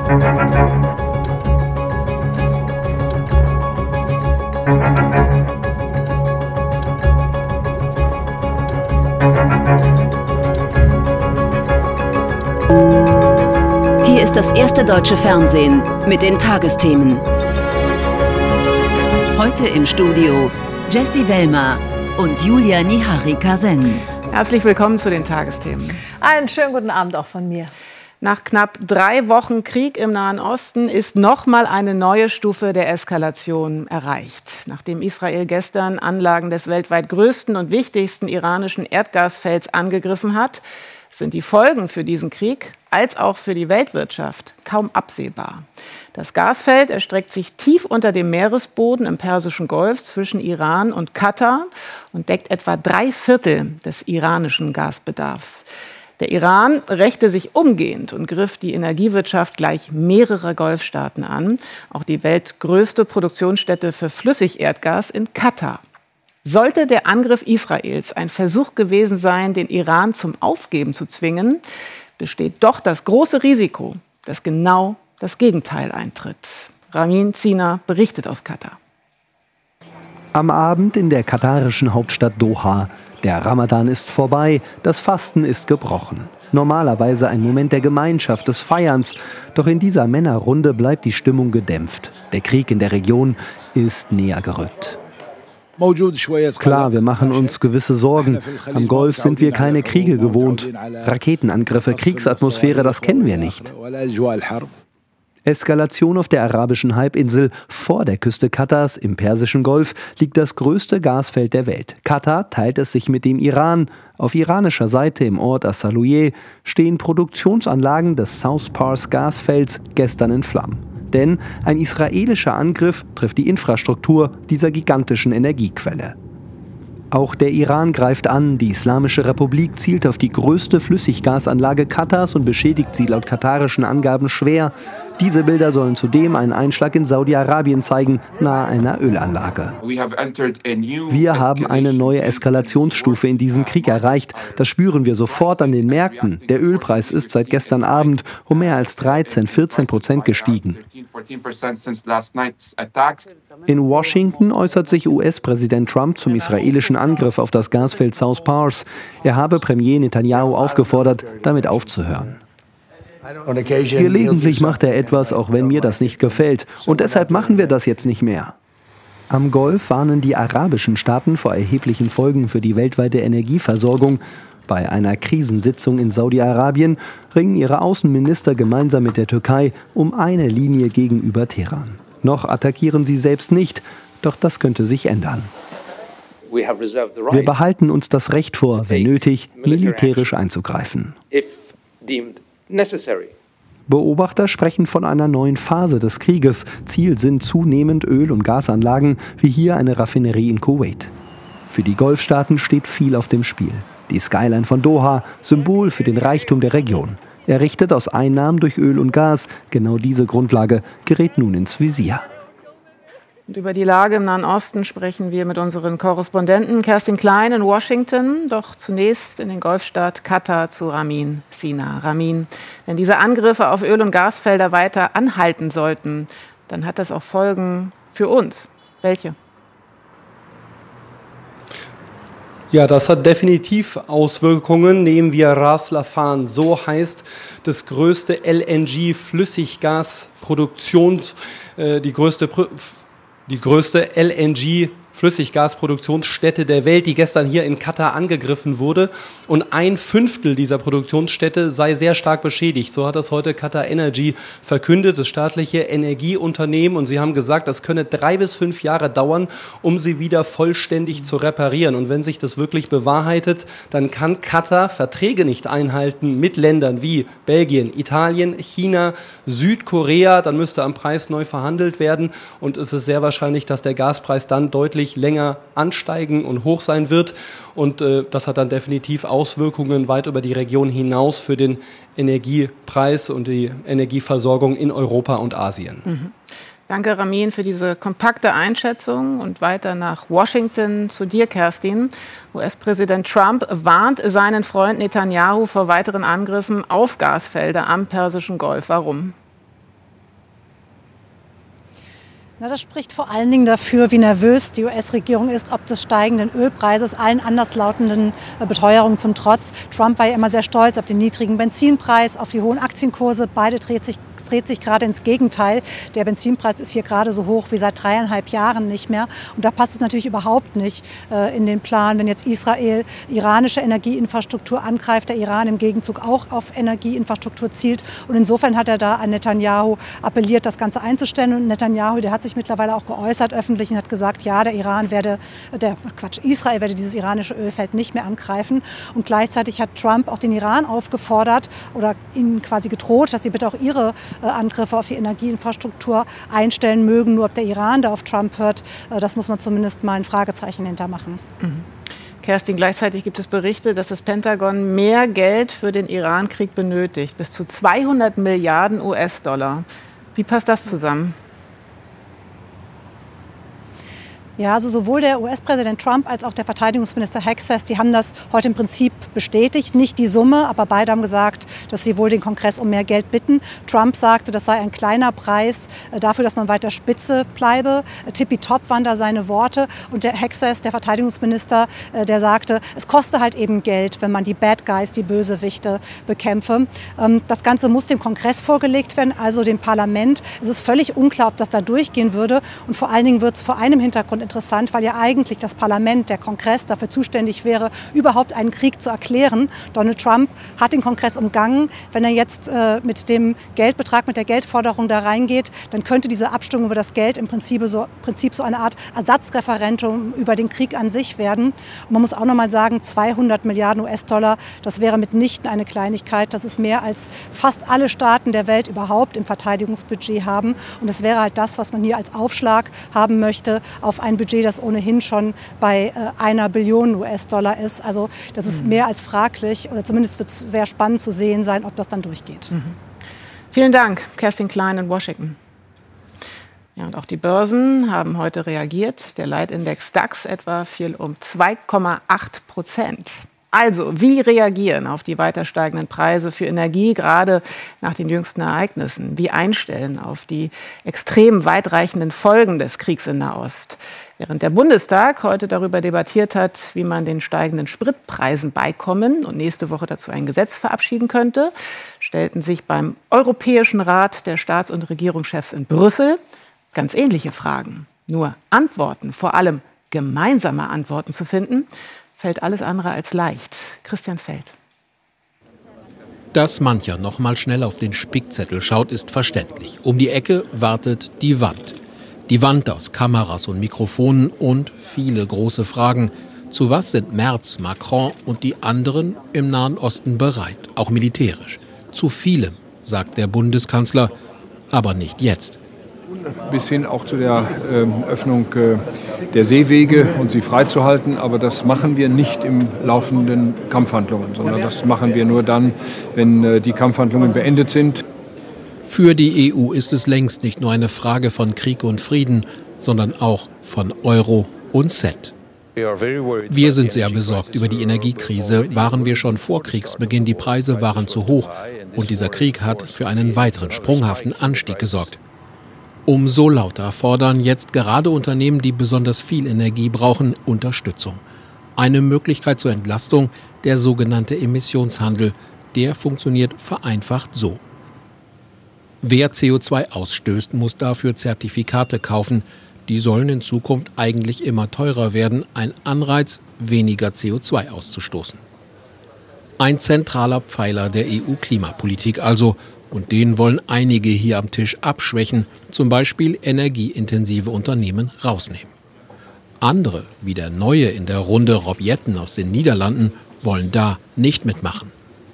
Hier ist das erste deutsche Fernsehen mit den Tagesthemen. Heute im Studio Jessie Wellmer und Julia Nihari-Kasen. Herzlich willkommen zu den Tagesthemen. Einen schönen guten Abend auch von mir. Nach knapp 3 Wochen Krieg im Nahen Osten ist nochmal eine neue Stufe der Eskalation erreicht. Nachdem Israel gestern Anlagen des weltweit größten und wichtigsten iranischen Erdgasfelds angegriffen hat, sind die Folgen für diesen Krieg als auch für die Weltwirtschaft kaum absehbar. Das Gasfeld erstreckt sich tief unter dem Meeresboden im Persischen Golf zwischen Iran und Katar und deckt etwa 3/4 des iranischen Gasbedarfs. Der Iran rächte sich umgehend und griff die Energiewirtschaft gleich mehrerer Golfstaaten an, auch die weltgrößte Produktionsstätte für Flüssigerdgas in Katar. Sollte der Angriff Israels ein Versuch gewesen sein, den Iran zum Aufgeben zu zwingen, besteht doch das große Risiko, dass genau das Gegenteil eintritt. Ramin Zina berichtet aus Katar. Am Abend in der katarischen Hauptstadt Doha. Der Ramadan ist vorbei, das Fasten ist gebrochen. Normalerweise ein Moment der Gemeinschaft, des Feierns. Doch in dieser Männerrunde bleibt die Stimmung gedämpft. Der Krieg in der Region ist näher gerückt. Klar, wir machen uns gewisse Sorgen. Am Golf sind wir keine Kriege gewohnt. Raketenangriffe, Kriegsatmosphäre, das kennen wir nicht. Eskalation auf der arabischen Halbinsel. Vor der Küste Katars im Persischen Golf liegt das größte Gasfeld der Welt. Katar teilt es sich mit dem Iran. Auf iranischer Seite im Ort As-Salouye stehen Produktionsanlagen des South Pars Gasfelds gestern in Flammen. Denn ein israelischer Angriff trifft die Infrastruktur dieser gigantischen Energiequelle. Auch der Iran greift an. Die Islamische Republik zielt auf die größte Flüssiggasanlage Katars und beschädigt sie laut katarischen Angaben schwer. Diese Bilder sollen zudem einen Einschlag in Saudi-Arabien zeigen, nahe einer Ölanlage. Wir haben eine neue Eskalationsstufe in diesem Krieg erreicht. Das spüren wir sofort an den Märkten. Der Ölpreis ist seit gestern Abend um mehr als 13-14% gestiegen. In Washington äußert sich US-Präsident Trump zum israelischen Angriff auf das Gasfeld South Pars. Er habe Premier Netanyahu aufgefordert, damit aufzuhören. Gelegentlich macht er etwas, auch wenn mir das nicht gefällt. Und deshalb machen wir das jetzt nicht mehr. Am Golf warnen die arabischen Staaten vor erheblichen Folgen für die weltweite Energieversorgung. Bei einer Krisensitzung in Saudi-Arabien ringen ihre Außenminister gemeinsam mit der Türkei um eine Linie gegenüber Teheran. Noch attackieren sie selbst nicht, doch das könnte sich ändern. Wir behalten uns das Recht vor, wenn nötig, militärisch einzugreifen. Beobachter sprechen von einer neuen Phase des Krieges. Ziel sind zunehmend Öl- und Gasanlagen, wie hier eine Raffinerie in Kuwait. Für die Golfstaaten steht viel auf dem Spiel. Die Skyline von Doha, Symbol für den Reichtum der Region. Errichtet aus Einnahmen durch Öl und Gas, genau diese Grundlage gerät nun ins Visier. Und über die Lage im Nahen Osten sprechen wir mit unseren Korrespondenten Kerstin Klein in Washington. Doch zunächst in den Golfstaat Katar zu Ramin Zina. Ramin, wenn diese Angriffe auf Öl- und Gasfelder weiter anhalten sollten, dann hat das auch Folgen für uns. Welche? Ja, das hat definitiv Auswirkungen. Nehmen wir Ras Laffan, so heißt das größte LNG-Flüssiggasproduktions, die größte LNG-Flüssiggasproduktionsstätte der Welt, die gestern hier in Katar angegriffen wurde. Und 1/5 dieser Produktionsstätte sei sehr stark beschädigt. So hat das heute Qatar Energy verkündet, das staatliche Energieunternehmen. Und sie haben gesagt, das könne 3 bis 5 Jahre dauern, um sie wieder vollständig zu reparieren. Und wenn sich das wirklich bewahrheitet, dann kann Katar Verträge nicht einhalten mit Ländern wie Belgien, Italien, China, Südkorea. Dann müsste am Preis neu verhandelt werden. Und es ist sehr wahrscheinlich, dass der Gaspreis dann deutlich länger ansteigen und hoch sein wird. Und das hat dann definitiv Auswirkungen weit über die Region hinaus für den Energiepreis und die Energieversorgung in Europa und Asien. Mhm. Danke, Ramin, für diese kompakte Einschätzung. Und weiter nach Washington zu dir, Kerstin. US-Präsident Trump warnt seinen Freund Netanyahu vor weiteren Angriffen auf Gasfelder am Persischen Golf. Warum? Das spricht vor allen Dingen dafür, wie nervös die US-Regierung ist, ob des steigenden Ölpreises, allen anderslautenden Beteuerungen zum Trotz. Trump war ja immer sehr stolz auf den niedrigen Benzinpreis, auf die hohen Aktienkurse. Beide dreht sich gerade ins Gegenteil. Der Benzinpreis ist hier gerade so hoch wie seit 3,5 Jahren nicht mehr. Und da passt es natürlich überhaupt nicht in den Plan, wenn jetzt Israel iranische Energieinfrastruktur angreift, der Iran im Gegenzug auch auf Energieinfrastruktur zielt. Und insofern hat er da an Netanyahu appelliert, das Ganze einzustellen. Und Netanyahu, der hat sich mittlerweile auch geäußert öffentlich und hat gesagt, ja, Israel werde dieses iranische Ölfeld nicht mehr angreifen. Und gleichzeitig hat Trump auch den Iran aufgefordert oder ihnen quasi gedroht, dass sie bitte auch ihre Angriffe auf die Energieinfrastruktur einstellen mögen. Nur ob der Iran da auf Trump hört, das muss man zumindest mal ein Fragezeichen hintermachen. Kerstin, gleichzeitig gibt es Berichte, dass das Pentagon mehr Geld für den Iran-Krieg benötigt, bis zu 200 Milliarden US-Dollar. Wie passt das zusammen? Ja, also sowohl der US-Präsident Trump als auch der Verteidigungsminister Hexas, die haben das heute im Prinzip bestätigt. Nicht die Summe, aber beide haben gesagt, dass sie wohl den Kongress um mehr Geld bitten. Trump sagte, das sei ein kleiner Preis dafür, dass man weiter Spitze bleibe. Tippitopp waren da seine Worte. Und der Hexas, der Verteidigungsminister, der sagte, es koste halt eben Geld, wenn man die Bad Guys, die Bösewichte bekämpfe. Das Ganze muss dem Kongress vorgelegt werden, also dem Parlament. Es ist völlig unklar, ob das da durchgehen würde. Und vor allen Dingen wird es vor einem Hintergrund interessant, weil ja eigentlich das Parlament, der Kongress dafür zuständig wäre, überhaupt einen Krieg zu erklären. Donald Trump hat den Kongress umgangen. Wenn er jetzt mit dem Geldbetrag, mit der Geldforderung da reingeht, dann könnte diese Abstimmung über das Geld im Prinzip so eine Art Ersatzreferendum über den Krieg an sich werden. Und man muss auch noch mal sagen, 200 Milliarden US-Dollar, das wäre mitnichten eine Kleinigkeit. Das ist mehr als fast alle Staaten der Welt überhaupt im Verteidigungsbudget haben. Und das wäre halt das, was man hier als Aufschlag haben möchte auf ein Budget, das ohnehin schon bei 1 Billion US-Dollar ist. Also das ist mehr als fraglich, oder zumindest wird es sehr spannend zu sehen sein, ob das dann durchgeht. Vielen Dank, Kerstin Klein in Washington. Ja, und auch die Börsen haben heute reagiert. Der Leitindex DAX etwa fiel um 2,8%. Also, wie reagieren auf die weiter steigenden Preise für Energie, gerade nach den jüngsten Ereignissen? Wie einstellen auf die extrem weitreichenden Folgen des Kriegs in Nahost? Während der Bundestag heute darüber debattiert hat, wie man den steigenden Spritpreisen beikommen und nächste Woche dazu ein Gesetz verabschieden könnte, stellten sich beim Europäischen Rat der Staats- und Regierungschefs in Brüssel ganz ähnliche Fragen. Nur Antworten, vor allem gemeinsame Antworten zu finden, fällt alles andere als leicht. Christian Feld. Dass mancher noch mal schnell auf den Spickzettel schaut, ist verständlich. Um die Ecke wartet die Wand. Die Wand aus Kameras und Mikrofonen und viele große Fragen. Zu was sind Merz, Macron und die anderen im Nahen Osten bereit, auch militärisch? Zu vielem, sagt der Bundeskanzler, aber nicht jetzt. Bis hin auch zu der Öffnung der Seewege und sie freizuhalten. Aber das machen wir nicht im laufenden Kampfhandlungen, sondern das machen wir nur dann, wenn die Kampfhandlungen beendet sind. Für die EU ist es längst nicht nur eine Frage von Krieg und Frieden, sondern auch von Euro und Cent. Wir sind sehr besorgt über die Energiekrise. Waren wir schon vor Kriegsbeginn, die Preise waren zu hoch und dieser Krieg hat für einen weiteren sprunghaften Anstieg gesorgt. Umso lauter fordern jetzt gerade Unternehmen, die besonders viel Energie brauchen, Unterstützung. Eine Möglichkeit zur Entlastung, der sogenannte Emissionshandel, der funktioniert vereinfacht so. Wer CO2 ausstößt, muss dafür Zertifikate kaufen. Die sollen in Zukunft eigentlich immer teurer werden, ein Anreiz, weniger CO2 auszustoßen. Ein zentraler Pfeiler der EU-Klimapolitik also. Und den wollen einige hier am Tisch abschwächen, zum Beispiel energieintensive Unternehmen rausnehmen. Andere, wie der Neue in der Runde Rob Jetten aus den Niederlanden, wollen da nicht mitmachen.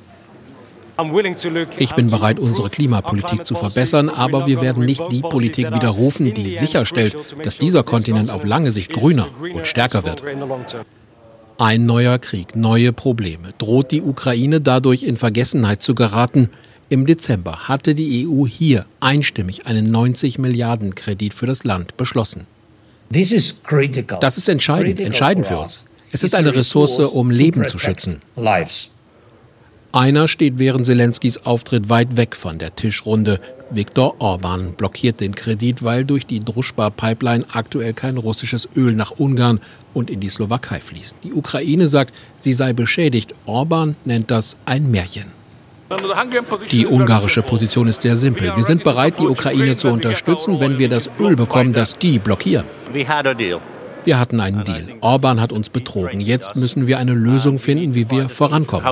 Ich bin bereit, unsere Klimapolitik zu verbessern, aber wir werden nicht die Politik widerrufen, die sicherstellt, dass dieser Kontinent auf lange Sicht grüner und stärker wird. Ein neuer Krieg, neue Probleme. Droht die Ukraine dadurch in Vergessenheit zu geraten? Im Dezember hatte die EU hier einstimmig einen 90 Milliarden Kredit für das Land beschlossen. Das ist entscheidend für uns. Es ist eine Ressource, um Leben zu schützen. Einer steht während Zelenskys Auftritt weit weg von der Tischrunde. Viktor Orban blockiert den Kredit, weil durch die Družba-Pipeline aktuell kein russisches Öl nach Ungarn und in die Slowakei fließt. Die Ukraine sagt, sie sei beschädigt. Orban nennt das ein Märchen. Die ungarische Position ist sehr simpel. Wir sind bereit, die Ukraine zu unterstützen, wenn wir das Öl bekommen, das die blockieren. Wir hatten einen Deal. Orban hat uns betrogen. Jetzt müssen wir eine Lösung finden, wie wir vorankommen.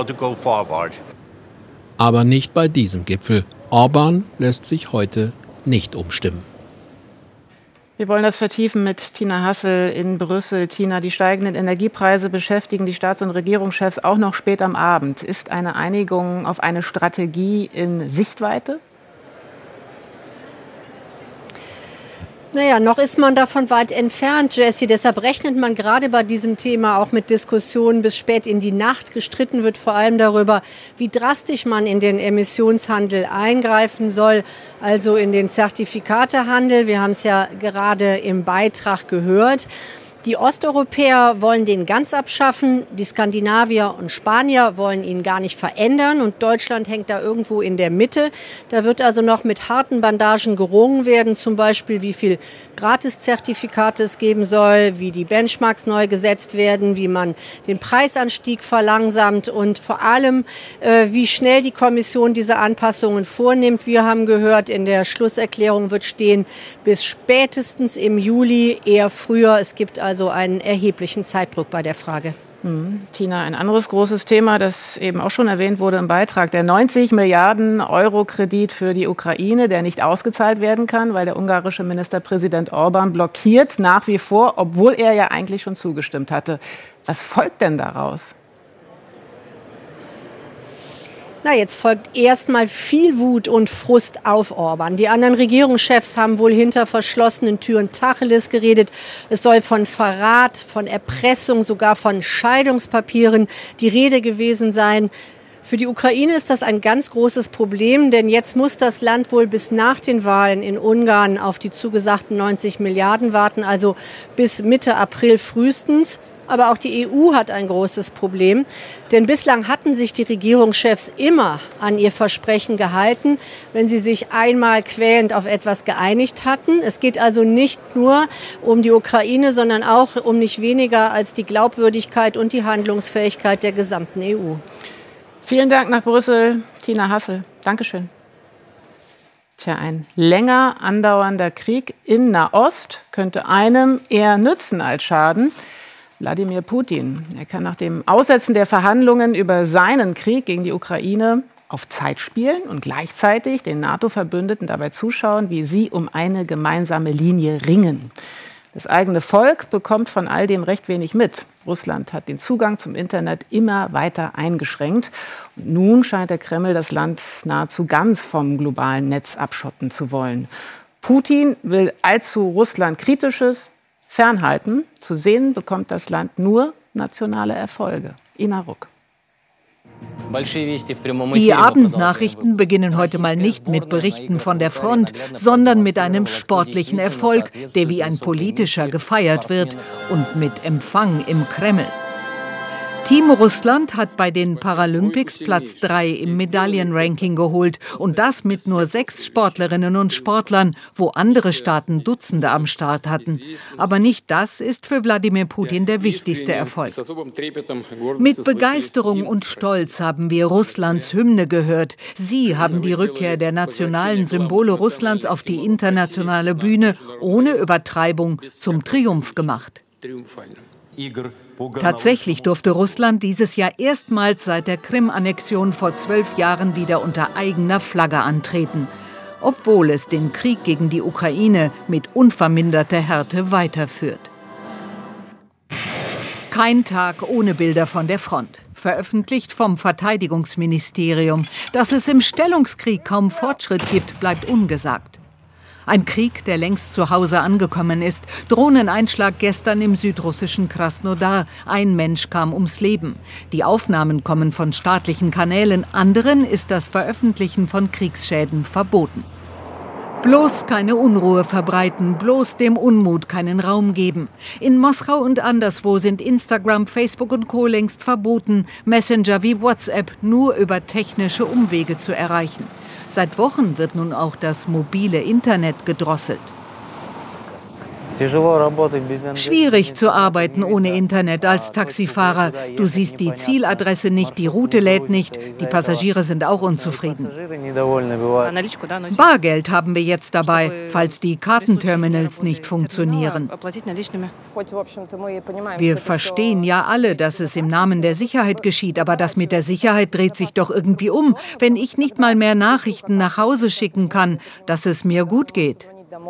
Aber nicht bei diesem Gipfel. Orban lässt sich heute nicht umstimmen. Wir wollen das vertiefen mit Tina Hassel in Brüssel. Tina, die steigenden Energiepreise beschäftigen die Staats- und Regierungschefs auch noch spät am Abend. Ist eine Einigung auf eine Strategie in Sichtweite? Naja, noch ist man davon weit entfernt, Jessie. Deshalb rechnet man gerade bei diesem Thema auch mit Diskussionen bis spät in die Nacht. Gestritten wird vor allem darüber, wie drastisch man in den Emissionshandel eingreifen soll, also in den Zertifikatehandel. Wir haben es ja gerade im Beitrag gehört. Die Osteuropäer wollen den ganz abschaffen, die Skandinavier und Spanier wollen ihn gar nicht verändern und Deutschland hängt da irgendwo in der Mitte. Da wird also noch mit harten Bandagen gerungen werden, zum Beispiel wie viel Gratiszertifikate es geben soll, wie die Benchmarks neu gesetzt werden, wie man den Preisanstieg verlangsamt und vor allem, wie schnell die Kommission diese Anpassungen vornimmt. Wir haben gehört, in der Schlusserklärung wird stehen, bis spätestens im Juli, eher früher. Es gibt also einen erheblichen Zeitdruck bei der Frage. Tina, ein anderes großes Thema, das eben auch schon erwähnt wurde im Beitrag, der 90 Milliarden Euro Kredit für die Ukraine, der nicht ausgezahlt werden kann, weil der ungarische Ministerpräsident Orban blockiert nach wie vor, obwohl er ja eigentlich schon zugestimmt hatte. Was folgt denn daraus? Na, jetzt folgt erstmal viel Wut und Frust auf Orban. Die anderen Regierungschefs haben wohl hinter verschlossenen Türen Tacheles geredet. Es soll von Verrat, von Erpressung, sogar von Scheidungspapieren die Rede gewesen sein. Für die Ukraine ist das ein ganz großes Problem, denn jetzt muss das Land wohl bis nach den Wahlen in Ungarn auf die zugesagten 90 Milliarden warten, also bis Mitte April frühestens. Aber auch die EU hat ein großes Problem, denn bislang hatten sich die Regierungschefs immer an ihr Versprechen gehalten, wenn sie sich einmal quälend auf etwas geeinigt hatten. Es geht also nicht nur um die Ukraine, sondern auch um nicht weniger als die Glaubwürdigkeit und die Handlungsfähigkeit der gesamten EU. Vielen Dank nach Brüssel, Tina Hassel. Dankeschön. Tja, ein länger andauernder Krieg in Nahost könnte einem eher nützen als schaden. Wladimir Putin. Er kann nach dem Aussetzen der Verhandlungen über seinen Krieg gegen die Ukraine auf Zeit spielen und gleichzeitig den NATO-Verbündeten dabei zuschauen, wie sie um eine gemeinsame Linie ringen. Das eigene Volk bekommt von all dem recht wenig mit. Russland hat den Zugang zum Internet immer weiter eingeschränkt. Und nun scheint der Kreml das Land nahezu ganz vom globalen Netz abschotten zu wollen. Putin will allzu Russland-Kritisches fernhalten. Zu sehen bekommt das Land nur nationale Erfolge. Ina Ruck. Die Abendnachrichten beginnen heute mal nicht mit Berichten von der Front, sondern mit einem sportlichen Erfolg, der wie ein politischer gefeiert wird und mit Empfang im Kreml. Team Russland hat bei den Paralympics Platz 3 im Medaillenranking geholt und das mit nur 6 Sportlerinnen und Sportlern, wo andere Staaten Dutzende am Start hatten. Aber nicht das ist für Wladimir Putin der wichtigste Erfolg. Mit Begeisterung und Stolz haben wir Russlands Hymne gehört. Sie haben die Rückkehr der nationalen Symbole Russlands auf die internationale Bühne ohne Übertreibung zum Triumph gemacht. Tatsächlich durfte Russland dieses Jahr erstmals seit der Krim-Annexion vor 12 Jahren wieder unter eigener Flagge antreten, obwohl es den Krieg gegen die Ukraine mit unverminderter Härte weiterführt. Kein Tag ohne Bilder von der Front, veröffentlicht vom Verteidigungsministerium. Dass es im Stellungskrieg kaum Fortschritt gibt, bleibt ungesagt. Ein Krieg, der längst zu Hause angekommen ist. Drohneneinschlag gestern im südrussischen Krasnodar. Ein Mensch kam ums Leben. Die Aufnahmen kommen von staatlichen Kanälen. Anderen ist das Veröffentlichen von Kriegsschäden verboten. Bloß keine Unruhe verbreiten, bloß dem Unmut keinen Raum geben. In Moskau und anderswo sind Instagram, Facebook und Co. längst verboten, Messenger wie WhatsApp nur über technische Umwege zu erreichen. Seit Wochen wird nun auch das mobile Internet gedrosselt. Schwierig zu arbeiten ohne Internet als Taxifahrer. Du siehst die Zieladresse nicht, die Route lädt nicht, die Passagiere sind auch unzufrieden. Bargeld haben wir jetzt dabei, falls die Kartenterminals nicht funktionieren. Wir verstehen ja alle, dass es im Namen der Sicherheit geschieht, aber das mit der Sicherheit dreht sich doch irgendwie um, wenn ich nicht mal mehr Nachrichten nach Hause schicken kann, dass es mir gut geht.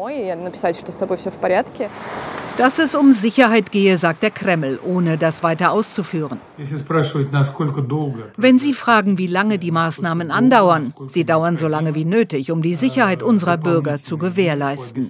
Dass es um Sicherheit gehe, sagt der Kreml, ohne das weiter auszuführen. Wenn Sie fragen, wie lange die Maßnahmen andauern, sie dauern so lange wie nötig, um die Sicherheit unserer Bürger zu gewährleisten.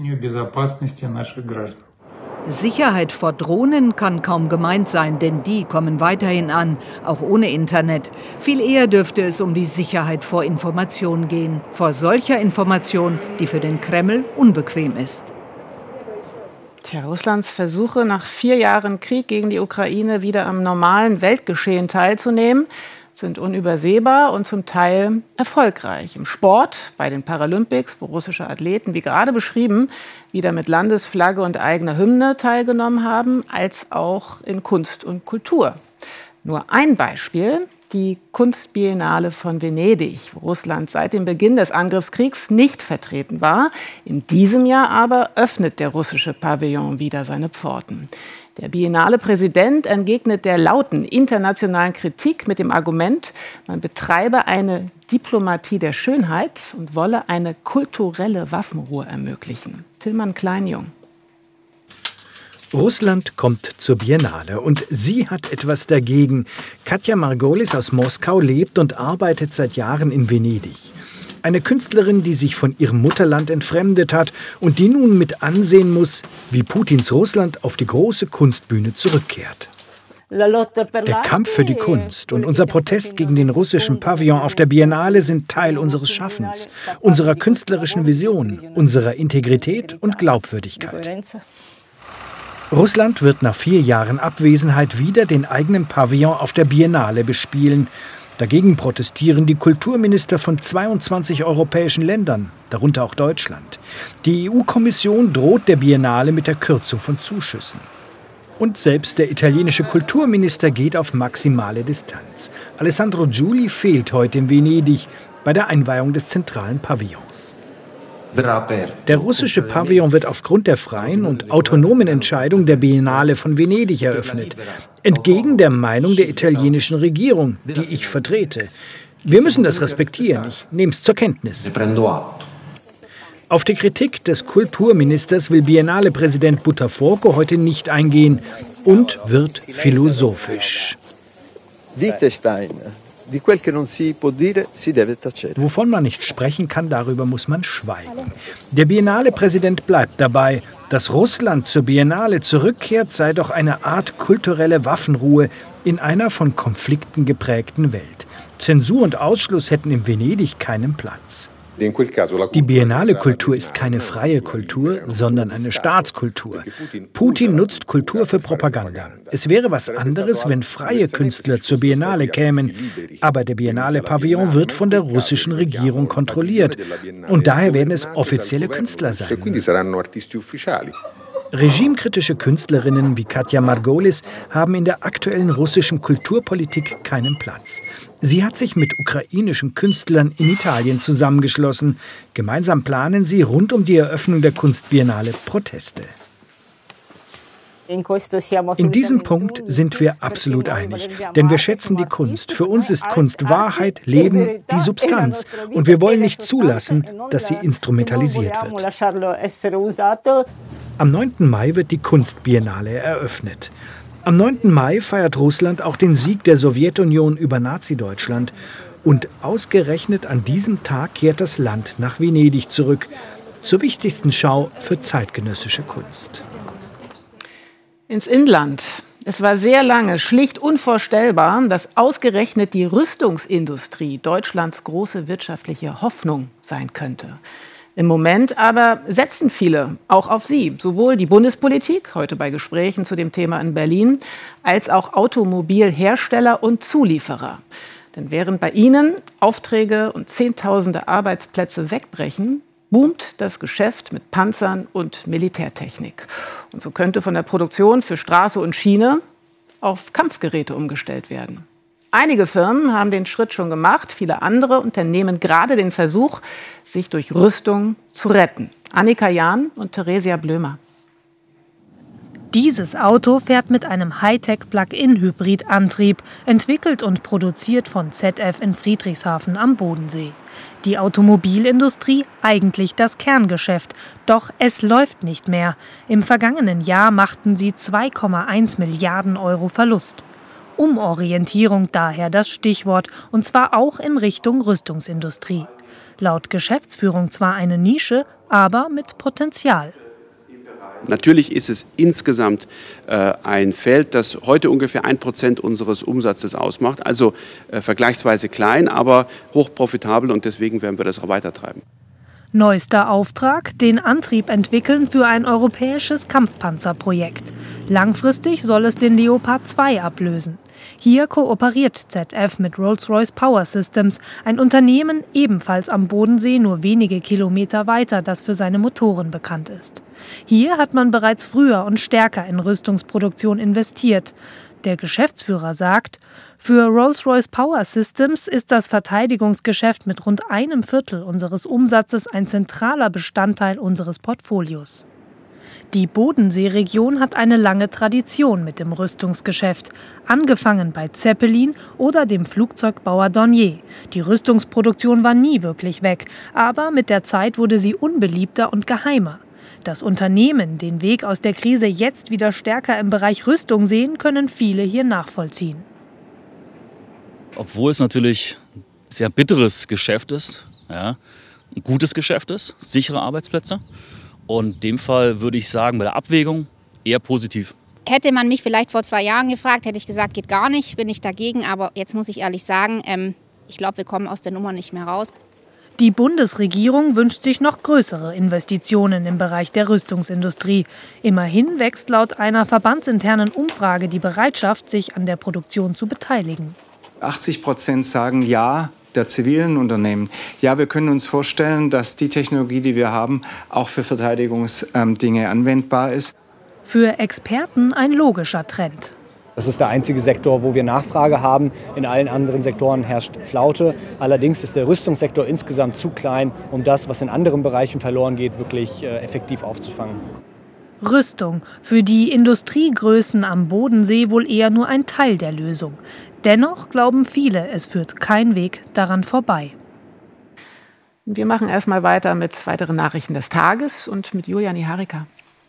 Sicherheit vor Drohnen kann kaum gemeint sein, denn die kommen weiterhin an, auch ohne Internet. Viel eher dürfte es um die Sicherheit vor Information gehen, vor solcher Information, die für den Kreml unbequem ist. Russlands Versuche, nach 4 Jahren Krieg gegen die Ukraine wieder am normalen Weltgeschehen teilzunehmen, sind unübersehbar und zum Teil erfolgreich. Im Sport, bei den Paralympics, wo russische Athleten, wie gerade beschrieben, wieder mit Landesflagge und eigener Hymne teilgenommen haben, als auch in Kunst und Kultur. Nur ein Beispiel, die Kunstbiennale von Venedig, wo Russland seit dem Beginn des Angriffskriegs nicht vertreten war. In diesem Jahr aber öffnet der russische Pavillon wieder seine Pforten. Der Biennale-Präsident entgegnet der lauten internationalen Kritik mit dem Argument, man betreibe eine Diplomatie der Schönheit und wolle eine kulturelle Waffenruhe ermöglichen. Tilman Kleinjung. Russland kommt zur Biennale und sie hat etwas dagegen. Katja Margolis aus Moskau lebt und arbeitet seit Jahren in Venedig. Eine Künstlerin, die sich von ihrem Mutterland entfremdet hat und die nun mit ansehen muss, wie Putins Russland auf die große Kunstbühne zurückkehrt. Der Kampf für die Kunst und unser Protest gegen den russischen Pavillon auf der Biennale sind Teil unseres Schaffens, unserer künstlerischen Vision, unserer Integrität und Glaubwürdigkeit. Russland wird nach 4 Jahren Abwesenheit wieder den eigenen Pavillon auf der Biennale bespielen. Dagegen protestieren die Kulturminister von 22 europäischen Ländern, darunter auch Deutschland. Die EU-Kommission droht der Biennale mit der Kürzung von Zuschüssen. Und selbst der italienische Kulturminister geht auf maximale Distanz. Alessandro Giuli fehlt heute in Venedig bei der Einweihung des zentralen Pavillons. Der russische Pavillon wird aufgrund der freien und autonomen Entscheidung der Biennale von Venedig eröffnet. Entgegen der Meinung der italienischen Regierung, die ich vertrete. Wir müssen das respektieren. Ich nehme es zur Kenntnis. Auf die Kritik des Kulturministers will Biennale-Präsident Botafogo heute nicht eingehen und wird philosophisch. Wovon man nicht sprechen kann, darüber muss man schweigen. Der Biennale-Präsident bleibt dabei. Dass Russland zur Biennale zurückkehrt, sei doch eine Art kulturelle Waffenruhe in einer von Konflikten geprägten Welt. Zensur und Ausschluss hätten in Venedig keinen Platz. Die Biennale-Kultur ist keine freie Kultur, sondern eine Staatskultur. Putin nutzt Kultur für Propaganda. Es wäre was anderes, wenn freie Künstler zur Biennale kämen. Aber der Biennale-Pavillon wird von der russischen Regierung kontrolliert. Und daher werden es offizielle Künstler sein. Regimekritische Künstlerinnen wie Katja Margolis haben in der aktuellen russischen Kulturpolitik keinen Platz. Sie hat sich mit ukrainischen Künstlern in Italien zusammengeschlossen. Gemeinsam planen sie rund um die Eröffnung der Kunstbiennale Proteste. In diesem Punkt sind wir absolut einig, denn wir schätzen die Kunst. Für uns ist Kunst Wahrheit, Leben, die Substanz. Und wir wollen nicht zulassen, dass sie instrumentalisiert wird. Am 9. Mai wird die Kunstbiennale eröffnet. Am 9. Mai feiert Russland auch den Sieg der Sowjetunion über Nazi-Deutschland. Und ausgerechnet an diesem Tag kehrt das Land nach Venedig zurück, zur wichtigsten Schau für zeitgenössische Kunst. Ins Inland. Es war sehr lange schlicht unvorstellbar, dass ausgerechnet die Rüstungsindustrie Deutschlands große wirtschaftliche Hoffnung sein könnte. Im Moment aber setzen viele auch auf sie, sowohl die Bundespolitik, heute bei Gesprächen zu dem Thema in Berlin, als auch Automobilhersteller und Zulieferer. Denn während bei ihnen Aufträge und Zehntausende Arbeitsplätze wegbrechen, boomt das Geschäft mit Panzern und Militärtechnik. Und so könnte von der Produktion für Straße und Schiene auf Kampfgeräte umgestellt werden. Einige Firmen haben den Schritt schon gemacht, viele andere unternehmen gerade den Versuch, sich durch Rüstung zu retten. Annika Jahn und Theresia Blömer. Dieses Auto fährt mit einem Hightech-Plug-in-Hybrid-Antrieb, entwickelt und produziert von ZF in Friedrichshafen am Bodensee. Die Automobilindustrie, eigentlich das Kerngeschäft, doch es läuft nicht mehr. Im vergangenen Jahr machten sie 2,1 Milliarden Euro Verlust. Umorientierung daher das Stichwort, und zwar auch in Richtung Rüstungsindustrie. Laut Geschäftsführung zwar eine Nische, aber mit Potenzial. Natürlich ist es insgesamt ein Feld, das heute ungefähr 1% unseres Umsatzes ausmacht. Also vergleichsweise klein, aber hochprofitabel, und deswegen werden wir das auch weitertreiben. Neuester Auftrag, den Antrieb entwickeln für ein europäisches Kampfpanzerprojekt. Langfristig soll es den Leopard 2 ablösen. Hier kooperiert ZF mit Rolls-Royce Power Systems, ein Unternehmen ebenfalls am Bodensee, nur wenige Kilometer weiter, das für seine Motoren bekannt ist. Hier hat man bereits früher und stärker in Rüstungsproduktion investiert. Der Geschäftsführer sagt, für Rolls-Royce Power Systems ist das Verteidigungsgeschäft mit rund 1/4 unseres Umsatzes ein zentraler Bestandteil unseres Portfolios. Die Bodenseeregion hat eine lange Tradition mit dem Rüstungsgeschäft, angefangen bei Zeppelin oder dem Flugzeugbauer Dornier. Die Rüstungsproduktion war nie wirklich weg, aber mit der Zeit wurde sie unbeliebter und geheimer. Dass Unternehmen den Weg aus der Krise jetzt wieder stärker im Bereich Rüstung sehen, können viele hier nachvollziehen. Obwohl es natürlich ein sehr bitteres Geschäft ist, ja, ein gutes Geschäft ist, sichere Arbeitsplätze. Und in dem Fall würde ich sagen, bei der Abwägung eher positiv. Hätte man mich vielleicht vor 2 Jahren gefragt, hätte ich gesagt, geht gar nicht, bin ich dagegen. Aber jetzt muss ich ehrlich sagen, ich glaube, wir kommen aus der Nummer nicht mehr raus. Die Bundesregierung wünscht sich noch größere Investitionen im Bereich der Rüstungsindustrie. Immerhin wächst laut einer verbandsinternen Umfrage die Bereitschaft, sich an der Produktion zu beteiligen. 80% sagen ja, der zivilen Unternehmen. Ja, wir können uns vorstellen, dass die Technologie, die wir haben, auch für Verteidigungsdinge anwendbar ist. Für Experten ein logischer Trend. Das ist der einzige Sektor, wo wir Nachfrage haben. In allen anderen Sektoren herrscht Flaute. Allerdings ist der Rüstungssektor insgesamt zu klein, um das, was in anderen Bereichen verloren geht, wirklich effektiv aufzufangen. Rüstung, für die Industriegrößen am Bodensee wohl eher nur ein Teil der Lösung. Dennoch glauben viele, es führt kein Weg daran vorbei. Wir machen erstmal weiter mit weiteren Nachrichten des Tages und mit Julia Niharika.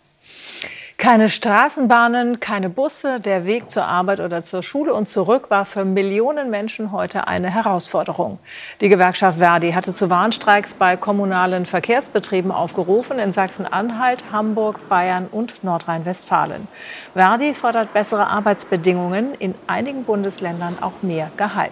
Keine Straßenbahnen, keine Busse, der Weg zur Arbeit oder zur Schule und zurück war für Millionen Menschen heute eine Herausforderung. Die Gewerkschaft Verdi hatte zu Warnstreiks bei kommunalen Verkehrsbetrieben aufgerufen in Sachsen-Anhalt, Hamburg, Bayern und Nordrhein-Westfalen. Verdi fordert bessere Arbeitsbedingungen, in einigen Bundesländern auch mehr Gehalt.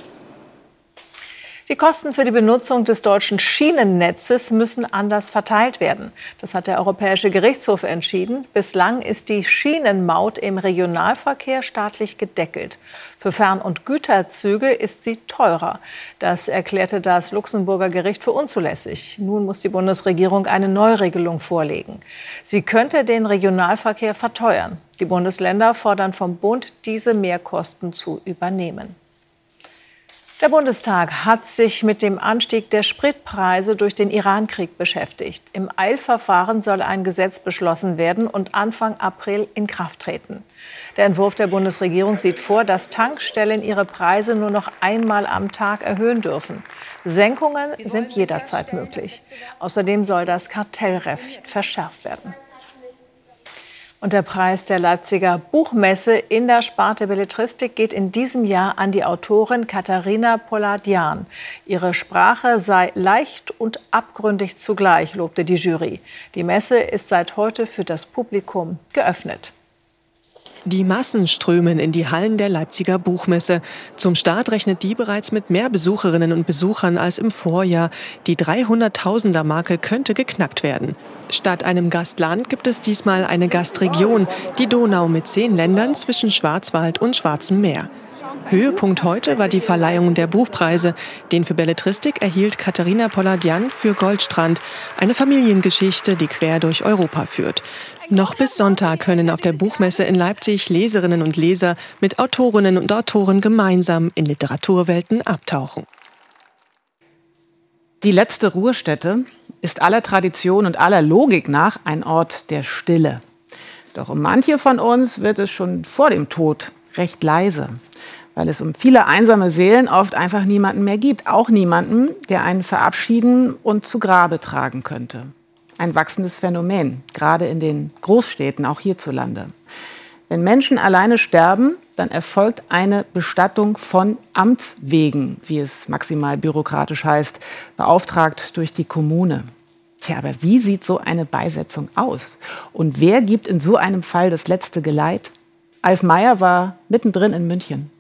Die Kosten für die Benutzung des deutschen Schienennetzes müssen anders verteilt werden. Das hat der Europäische Gerichtshof entschieden. Bislang ist die Schienenmaut im Regionalverkehr staatlich gedeckelt. Für Fern- und Güterzüge ist sie teurer. Das erklärte das Luxemburger Gericht für unzulässig. Nun muss die Bundesregierung eine Neuregelung vorlegen. Sie könnte den Regionalverkehr verteuern. Die Bundesländer fordern vom Bund, diese Mehrkosten zu übernehmen. Der Bundestag hat sich mit dem Anstieg der Spritpreise durch den Iran-Krieg beschäftigt. Im Eilverfahren soll ein Gesetz beschlossen werden und Anfang April in Kraft treten. Der Entwurf der Bundesregierung sieht vor, dass Tankstellen ihre Preise nur noch einmal am Tag erhöhen dürfen. Senkungen sind jederzeit möglich. Außerdem soll das Kartellrecht verschärft werden. Und der Preis der Leipziger Buchmesse in der Sparte Belletristik geht in diesem Jahr an die Autorin Katharina Poladian. Ihre Sprache sei leicht und abgründig zugleich, lobte die Jury. Die Messe ist seit heute für das Publikum geöffnet. Die Massen strömen in die Hallen der Leipziger Buchmesse. Zum Start rechnet die bereits mit mehr Besucherinnen und Besuchern als im Vorjahr. Die 300.000er-Marke könnte geknackt werden. Statt einem Gastland gibt es diesmal eine Gastregion, die Donau mit 10 Ländern zwischen Schwarzwald und Schwarzem Meer. Höhepunkt heute war die Verleihung der Buchpreise. Den für Belletristik erhielt Katharina Poladian für Goldstrand, eine Familiengeschichte, die quer durch Europa führt. Noch bis Sonntag können auf der Buchmesse in Leipzig Leserinnen und Leser mit Autorinnen und Autoren gemeinsam in Literaturwelten abtauchen. Die letzte Ruhestätte ist aller Tradition und aller Logik nach ein Ort der Stille. Doch um manche von uns wird es schon vor dem Tod recht leise, weil es um viele einsame Seelen oft einfach niemanden mehr gibt. Auch niemanden, der einen verabschieden und zu Grabe tragen könnte. Ein wachsendes Phänomen, gerade in den Großstädten, auch hierzulande. Wenn Menschen alleine sterben, dann erfolgt eine Bestattung von Amts wegen, wie es maximal bürokratisch heißt, beauftragt durch die Kommune. Tja, aber wie sieht so eine Beisetzung aus? Und wer gibt in so einem Fall das letzte Geleit? Alf Meyer war mittendrin in München.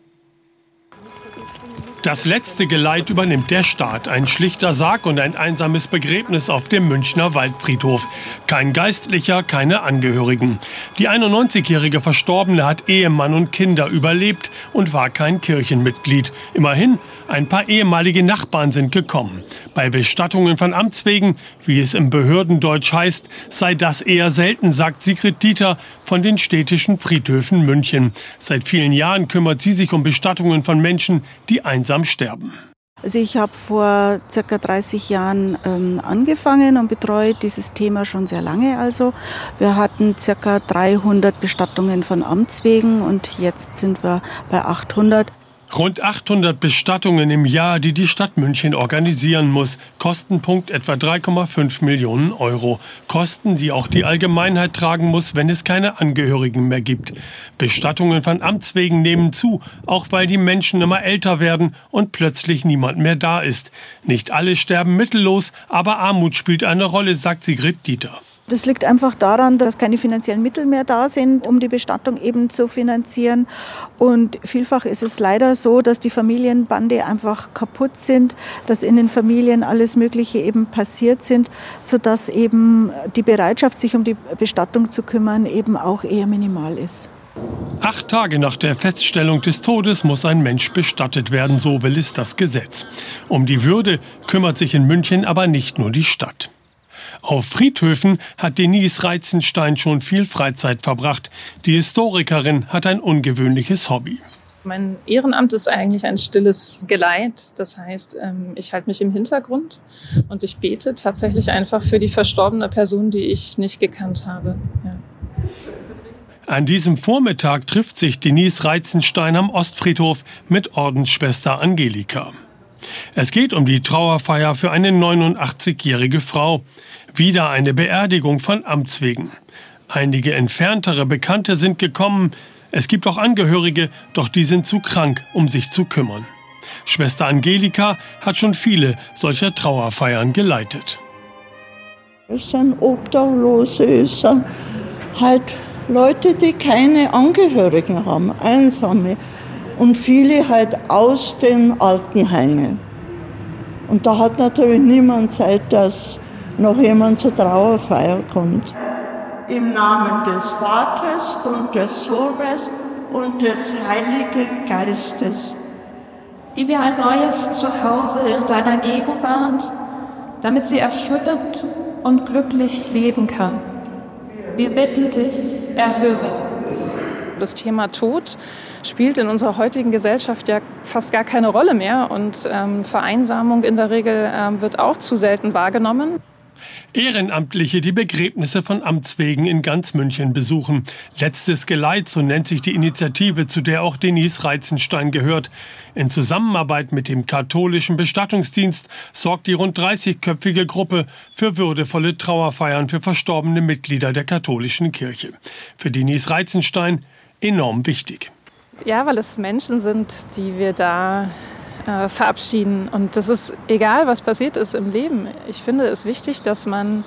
Das letzte Geleit übernimmt der Staat. Ein schlichter Sarg und ein einsames Begräbnis auf dem Münchner Waldfriedhof. Kein Geistlicher, keine Angehörigen. Die 91-jährige Verstorbene hat Ehemann und Kinder überlebt und war kein Kirchenmitglied. Immerhin, ein paar ehemalige Nachbarn sind gekommen. Bei Bestattungen von Amts wegen, wie es im Behördendeutsch heißt, sei das eher selten, sagt Sigrid Dieter von den städtischen Friedhöfen München. Seit vielen Jahren kümmert sie sich um Bestattungen von Menschen, die einsam sterben. Also ich habe vor ca. 30 Jahren angefangen und betreue dieses Thema schon sehr lange. Also wir hatten ca. 300 Bestattungen von Amts wegen und jetzt sind wir bei 800. Rund 800 Bestattungen im Jahr, die die Stadt München organisieren muss. Kostenpunkt etwa 3,5 Millionen Euro. Kosten, die auch die Allgemeinheit tragen muss, wenn es keine Angehörigen mehr gibt. Bestattungen von Amts wegen nehmen zu, auch weil die Menschen immer älter werden und plötzlich niemand mehr da ist. Nicht alle sterben mittellos, aber Armut spielt eine Rolle, sagt Sigrid Dieter. Das liegt einfach daran, dass keine finanziellen Mittel mehr da sind, um die Bestattung eben zu finanzieren. Und vielfach ist es leider so, dass die Familienbande einfach kaputt sind, dass in den Familien alles Mögliche eben passiert sind, sodass eben die Bereitschaft, sich um die Bestattung zu kümmern, eben auch eher minimal ist. 8 Tage nach der Feststellung des Todes muss ein Mensch bestattet werden, so will es das Gesetz. Um die Würde kümmert sich in München aber nicht nur die Stadt. Auf Friedhöfen hat Denise Reitzenstein schon viel Freizeit verbracht. Die Historikerin hat ein ungewöhnliches Hobby. Mein Ehrenamt ist eigentlich ein stilles Geleit. Das heißt, ich halte mich im Hintergrund und ich bete tatsächlich einfach für die verstorbene Person, die ich nicht gekannt habe. Ja. An diesem Vormittag trifft sich Denise Reitzenstein am Ostfriedhof mit Ordensschwester Angelika. Es geht um die Trauerfeier für eine 89-jährige Frau. Wieder eine Beerdigung von Amts wegen. Einige entferntere Bekannte sind gekommen. Es gibt auch Angehörige, doch die sind zu krank, um sich zu kümmern. Schwester Angelika hat schon viele solcher Trauerfeiern geleitet. Es sind Obdachlose, es sind halt Leute, die keine Angehörigen haben, Einsame. Und viele halt aus den Altenheimen. Und da hat natürlich niemand Zeit, dass noch jemand zur Trauerfeier kommt. Im Namen des Vaters und des Sohnes und des Heiligen Geistes. Gib ihr ein neues Zuhause in deiner Gegenwart, damit sie erfüllend und glücklich leben kann. Wir bitten dich, erhöre. Das Thema Tod spielt in unserer heutigen Gesellschaft ja fast gar keine Rolle mehr. Und Vereinsamung in der Regel wird auch zu selten wahrgenommen. Ehrenamtliche, die Begräbnisse von Amts wegen in ganz München besuchen. Letztes Geleit, so nennt sich die Initiative, zu der auch Denise Reitzenstein gehört. In Zusammenarbeit mit dem katholischen Bestattungsdienst sorgt die rund 30-köpfige Gruppe für würdevolle Trauerfeiern für verstorbene Mitglieder der katholischen Kirche. Für Denise Reitzenstein enorm wichtig. Ja, weil es Menschen sind, die wir da verabschieden. Und das ist egal, was passiert ist im Leben. Ich finde es wichtig, dass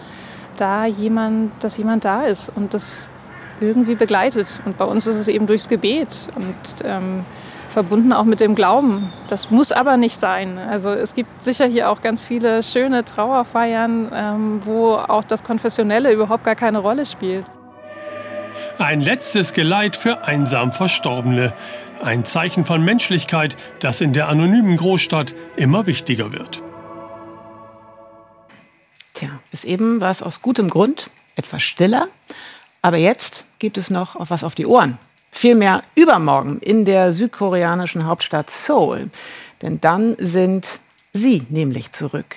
jemand da ist und das irgendwie begleitet. Und bei uns ist es eben durchs Gebet und verbunden auch mit dem Glauben. Das muss aber nicht sein. Also es gibt sicher hier auch ganz viele schöne Trauerfeiern, wo auch das Konfessionelle überhaupt gar keine Rolle spielt. Ein letztes Geleit für einsam Verstorbene. Ein Zeichen von Menschlichkeit, das in der anonymen Großstadt immer wichtiger wird. Tja, bis eben war es aus gutem Grund etwas stiller. Aber jetzt gibt es noch was auf die Ohren. Vielmehr übermorgen in der südkoreanischen Hauptstadt Seoul. Denn dann sind sie nämlich zurück.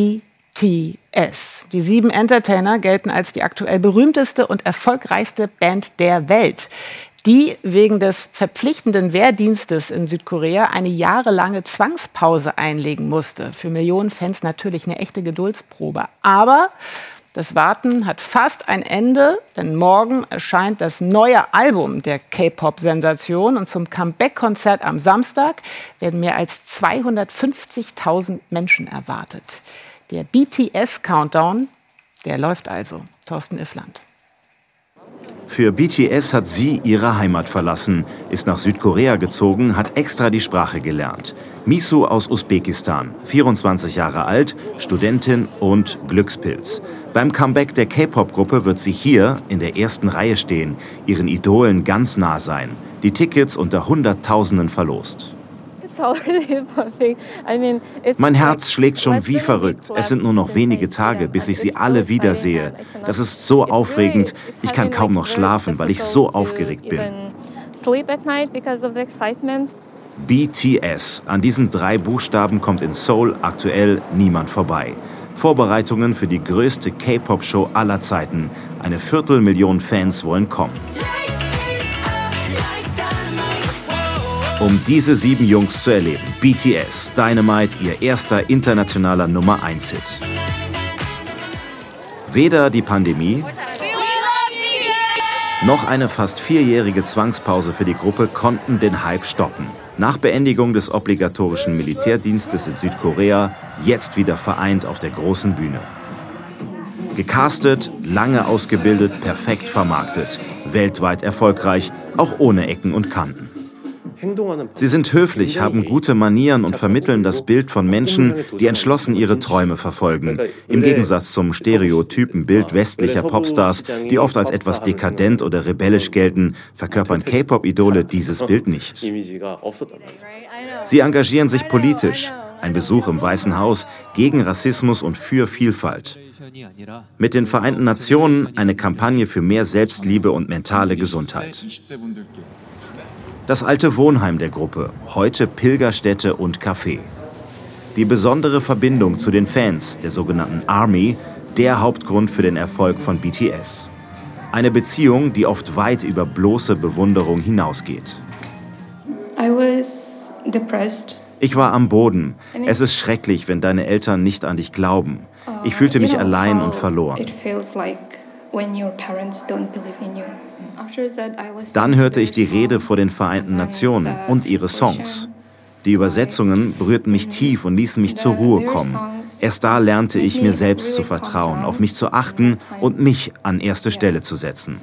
BTS. Die 7 Entertainer gelten als die aktuell berühmteste und erfolgreichste Band der Welt, die wegen des verpflichtenden Wehrdienstes in Südkorea eine jahrelange Zwangspause einlegen musste. Für Millionen Fans natürlich eine echte Geduldsprobe. Aber das Warten hat fast ein Ende, denn morgen erscheint das neue Album der K-Pop-Sensation. Und zum Comeback-Konzert am Samstag werden mehr als 250.000 Menschen erwartet. Der BTS-Countdown, der läuft also. Thorsten Iffland. Für BTS hat sie ihre Heimat verlassen, ist nach Südkorea gezogen, hat extra die Sprache gelernt. Misu aus Usbekistan, 24 Jahre alt, Studentin und Glückspilz. Beim Comeback der K-Pop-Gruppe wird sie hier in der ersten Reihe stehen, ihren Idolen ganz nah sein. Die Tickets unter Hunderttausenden verlost. Mein Herz schlägt schon wie verrückt. Es sind nur noch wenige Tage, bis ich sie alle wiedersehe. Das ist so aufregend. Ich kann kaum noch schlafen, weil ich so aufgeregt bin. BTS. An diesen 3 Buchstaben kommt in Seoul aktuell niemand vorbei. Vorbereitungen für die größte K-Pop-Show aller Zeiten. 250.000 Fans wollen kommen. Um diese 7 Jungs zu erleben. BTS, Dynamite, ihr erster internationaler Nummer-1-Hit. Weder die Pandemie noch eine fast 4-jährige Zwangspause für die Gruppe konnten den Hype stoppen. Nach Beendigung des obligatorischen Militärdienstes in Südkorea, jetzt wieder vereint auf der großen Bühne. Gecastet, lange ausgebildet, perfekt vermarktet. Weltweit erfolgreich, auch ohne Ecken und Kanten. Sie sind höflich, haben gute Manieren und vermitteln das Bild von Menschen, die entschlossen ihre Träume verfolgen. Im Gegensatz zum stereotypen Bild westlicher Popstars, die oft als etwas dekadent oder rebellisch gelten, verkörpern K-Pop-Idole dieses Bild nicht. Sie engagieren sich politisch. Ein Besuch im Weißen Haus gegen Rassismus und für Vielfalt. Mit den Vereinten Nationen eine Kampagne für mehr Selbstliebe und mentale Gesundheit. Das alte Wohnheim der Gruppe, heute Pilgerstätte und Café. Die besondere Verbindung zu den Fans, der sogenannten Army, der Hauptgrund für den Erfolg von BTS. Eine Beziehung, die oft weit über bloße Bewunderung hinausgeht. Ich war am Boden. Es ist schrecklich, wenn deine Eltern nicht an dich glauben. Ich fühlte mich allein und verloren. Dann hörte ich die Rede vor den Vereinten Nationen und ihre Songs. Die Übersetzungen berührten mich tief und ließen mich zur Ruhe kommen. Erst da lernte ich, mir selbst zu vertrauen, auf mich zu achten und mich an erste Stelle zu setzen.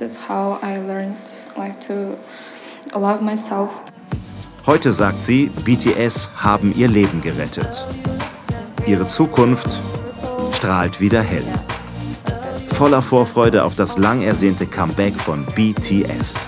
Heute sagt sie, BTS haben ihr Leben gerettet. Ihre Zukunft strahlt wieder hell. Voller Vorfreude auf das lang ersehnte Comeback von BTS.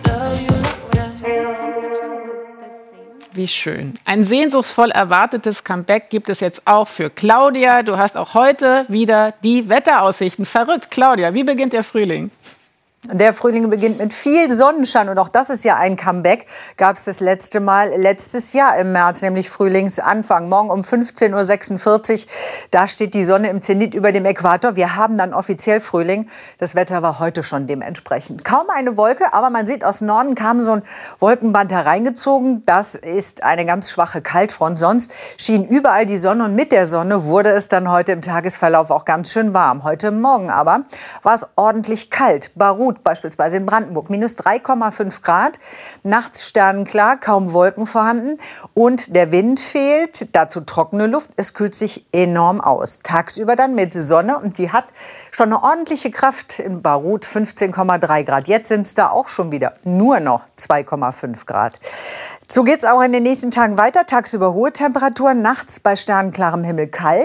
Wie schön. Ein sehnsuchtsvoll erwartetes Comeback gibt es jetzt auch für Claudia. Du hast auch heute wieder die Wetteraussichten. Verrückt, Claudia. Wie beginnt der Frühling? Der Frühling beginnt mit viel Sonnenschein und auch das ist ja ein Comeback. Gab es das letzte Mal letztes Jahr im März, nämlich Frühlingsanfang. Morgen um 15:46 Uhr, da steht die Sonne im Zenit über dem Äquator. Wir haben dann offiziell Frühling. Das Wetter war heute schon dementsprechend. Kaum eine Wolke, aber man sieht, aus Norden kam so ein Wolkenband hereingezogen. Das ist eine ganz schwache Kaltfront. Sonst schien überall die Sonne und mit der Sonne wurde es dann heute im Tagesverlauf auch ganz schön warm. Heute Morgen aber war es ordentlich kalt. Barut beispielsweise in Brandenburg, minus 3,5 Grad. Nachts sternenklar, kaum Wolken vorhanden. Und der Wind fehlt, dazu trockene Luft. Es kühlt sich enorm aus. Tagsüber dann mit Sonne und die hat schon eine ordentliche Kraft. In Barut 15,3 Grad. Jetzt sind es da auch schon wieder nur noch 2,5 Grad. So geht es auch in den nächsten Tagen weiter. Tagsüber hohe Temperaturen, nachts bei sternenklarem Himmel kalt.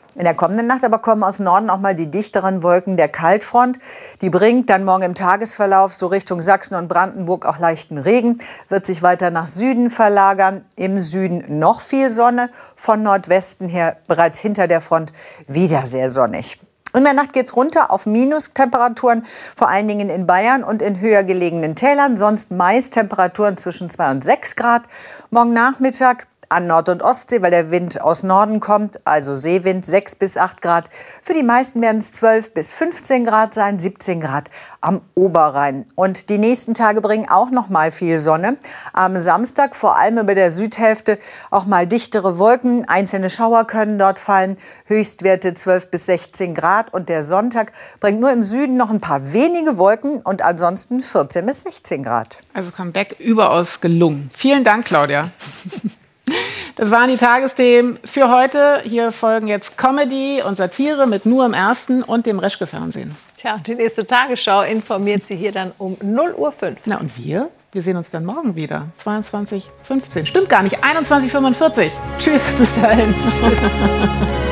In der kommenden Nacht aber kommen aus Norden auch mal die dichteren Wolken der Kaltfront. Die bringt dann morgen im Tagesverlauf so Richtung Sachsen und Brandenburg auch leichten Regen, wird sich weiter nach Süden verlagern. Im Süden noch viel Sonne, von Nordwesten her bereits hinter der Front wieder sehr sonnig. In der Nacht geht's runter auf Minustemperaturen, vor allen Dingen in Bayern und in höher gelegenen Tälern. Sonst meist Temperaturen zwischen 2 und 6 Grad. Morgen Nachmittag an Nord- und Ostsee, weil der Wind aus Norden kommt, also Seewind 6 bis 8 Grad. Für die meisten werden es 12 bis 15 Grad sein, 17 Grad am Oberrhein. Und die nächsten Tage bringen auch noch mal viel Sonne. Am Samstag vor allem über der Südhälfte auch mal dichtere Wolken. Einzelne Schauer können dort fallen. Höchstwerte 12 bis 16 Grad. Und der Sonntag bringt nur im Süden noch ein paar wenige Wolken und ansonsten 14 bis 16 Grad. Also Comeback überaus gelungen. Vielen Dank, Claudia. Das waren die Tagesthemen für heute. Hier folgen jetzt Comedy und Satire mit Nur im Ersten und dem Reschke-Fernsehen. Tja, die nächste Tagesschau informiert Sie hier dann um 0:05 Uhr. Na und wir? Wir sehen uns dann morgen wieder. 22:15 Uhr. Stimmt gar nicht. 21:45 Uhr. Tschüss, bis dahin. Tschüss.